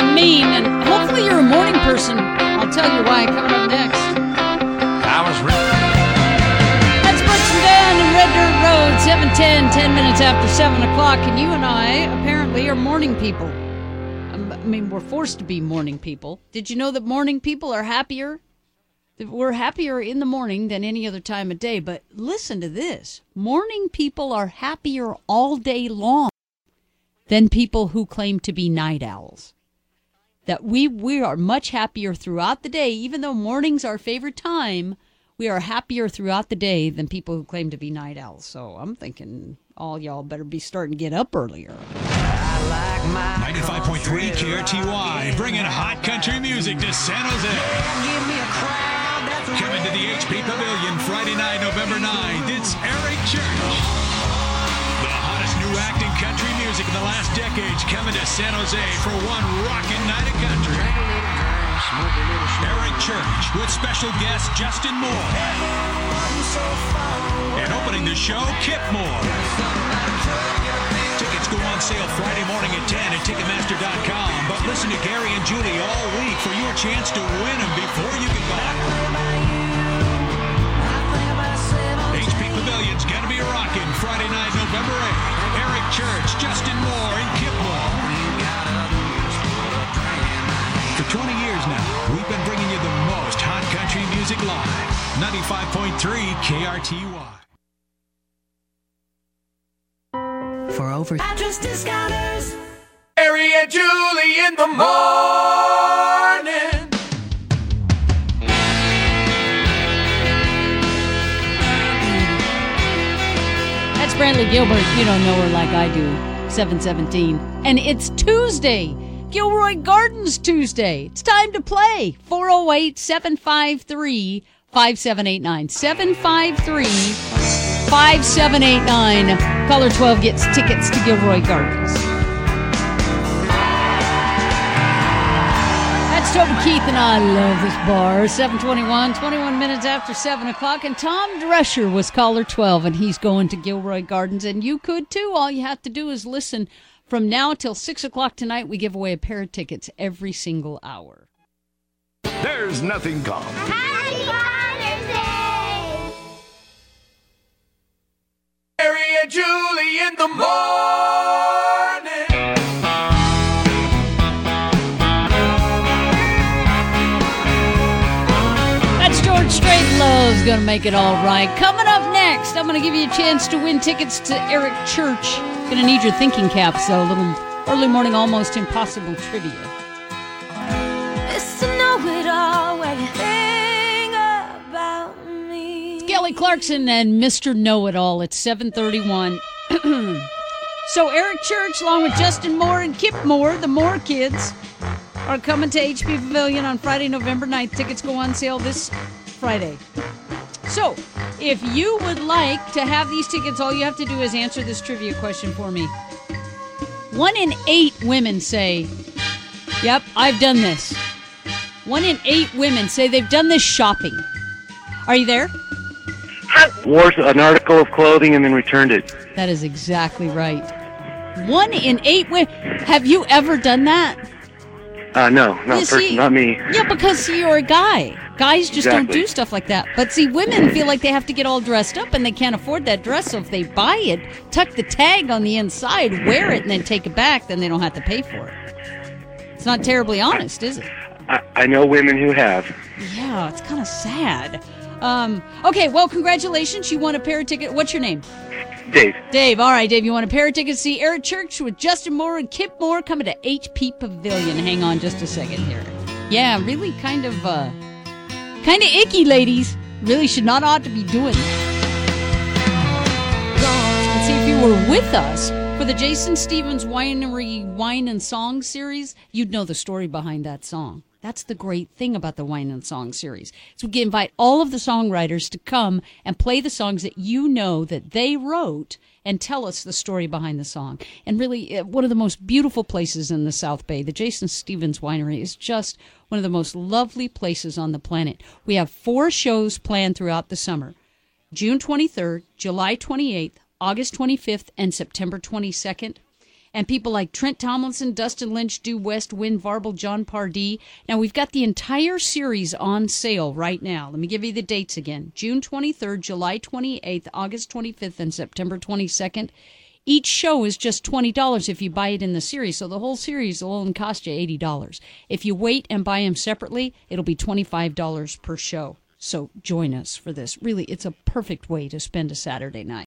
to mean, and hopefully you're a morning person. I'll tell you why coming up next. That's Brooks and Dan and Red Dirt Road, 7:10, 10 minutes after 7 o'clock, and you and I apparently are morning people. I mean, we're forced to be morning people. Did you know that morning people are happier? We're happier in the morning than any other time of day, but listen to this. Morning people are happier all day long than people who claim to be night owls. That we are much happier throughout the day, even though morning's our favorite time. We are happier throughout the day than people who claim to be night owls. So I'm thinking all y'all better be starting to get up earlier. 95.3 KRTY, bringing hot country music to San Jose. Coming to the HP Pavilion Friday night, November 9th, it's Eric Church. The hottest new act in country music in the last decades coming to San Jose for one rockin' night of country. Eric Church with special guest Justin Moore. And opening the show, Kip Moore. Tickets go on sale Friday morning at 10 at Ticketmaster.com. But listen to Gary and Julie all week for your chance to win them before you can buy them. HP Pavilion's gonna be rocking Friday night, November 8th. Eric Church, Justin Moore, and Kip Moore. For 20 years now, we've been bringing you the most hot country music live. 95.3 KRTY. For over Mattress Discounters. Harry and Julie in the morning. That's Brantley Gilbert. You don't know her like I do. 7:17. And it's Tuesday. Gilroy Gardens Tuesday. It's time to play. 408-753-5789. 753-5789. Caller 12 gets tickets to Gilroy Gardens. That's Toby Keith, and I love this bar. 7:21, 21 minutes after 7 o'clock, and Tom Drescher was caller 12, and he's going to Gilroy Gardens, and you could too. All you have to do is listen. From now till 6 o'clock tonight, we give away a pair of tickets every single hour. There's nothing calm. Happy Father's Day. Harry and Julie in the morning. That's George Strait. Love's gonna make it all right. Coming up next, I'm gonna give you a chance to win tickets to Eric Church. Gonna need your thinking caps, though. A little early morning, almost impossible trivia. Mr. Know-It-All, what you think about me? It's Kelly Clarkson and Mr. Know-It-All at 7:31. So Eric Church, along with Justin Moore and Kip Moore, the Moore kids, are coming to HP Pavilion on Friday, November 9th. Tickets go on sale this Friday. So, if you would like to have these tickets, all you have to do is answer this trivia question for me. 1 in 8 women say, yep, I've done this. 1 in 8 women say they've done this shopping. Are you there? Wore an article of clothing and then returned it. That is exactly right. 1 in 8 women. Have you ever done that? No, not me. Yeah, because you're a guy. Guys just don't Exactly. do stuff like that. But see, women feel like they have to get all dressed up and they can't afford that dress. So if they buy it, tuck the tag on the inside, wear it, and then take it back, then they don't have to pay for it. It's not terribly honest, is it? I know women who have. Yeah, it's kind of sad. Okay, well, congratulations. You won a pair of tickets. What's your name? Dave. Dave. All right, Dave, you want a pair of tickets to see Eric Church with Justin Moore and Kip Moore coming to HP Pavilion. Hang on just a second here. Yeah, really kind of icky, ladies. Really should not ought to be doing that. Let's see if you were with us for the Jason Stevens Winery Wine and Song series. You'd know the story behind that song. That's the great thing about the Wine and Song series. So we can invite all of the songwriters to come and play the songs that you know that they wrote and tell us the story behind the song. And really, one of the most beautiful places in the South Bay, the Jason Stevens Winery, is just one of the most lovely places on the planet. We have 4 shows planned throughout the summer. June 23rd, July 28th, August 25th, and September 22nd. And people like Trent Tomlinson, Dustin Lynch, Due West, Win Varble, John Pardee. Now, we've got the entire series on sale right now. Let me give you the dates again. June 23rd, July 28th, August 25th, and September 22nd. Each show is just $20 if you buy it in the series, so the whole series will only cost you $80. If you wait and buy them separately, it'll be $25 per show. So join us for this. Really, it's a perfect way to spend a Saturday night.